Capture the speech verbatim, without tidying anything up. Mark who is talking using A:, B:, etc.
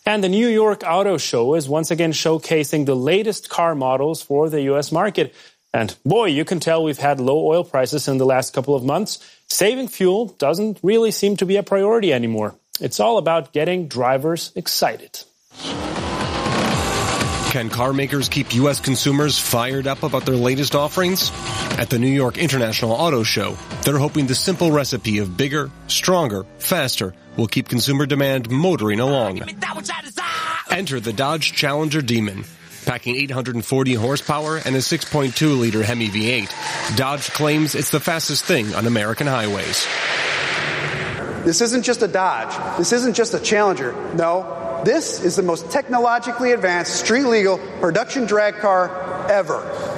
A: And the New York Auto Show is once again showcasing the latest car models for the U S market. And boy, you can tell we've had low oil prices in the last couple of months. Saving fuel doesn't really seem to be a priority anymore. It's all about getting drivers excited.
B: Can car makers keep U S consumers fired up about their latest offerings? At the New York International Auto Show, they're hoping the simple recipe of bigger, stronger, faster will keep consumer demand motoring along. Enter the Dodge Challenger Demon. Packing eight hundred forty horsepower and a six point two liter Hemi V eight, Dodge claims it's the fastest thing on American highways.
C: This isn't just a Dodge. This isn't just a Challenger. No. This is the most technologically advanced, street-legal production drag car ever.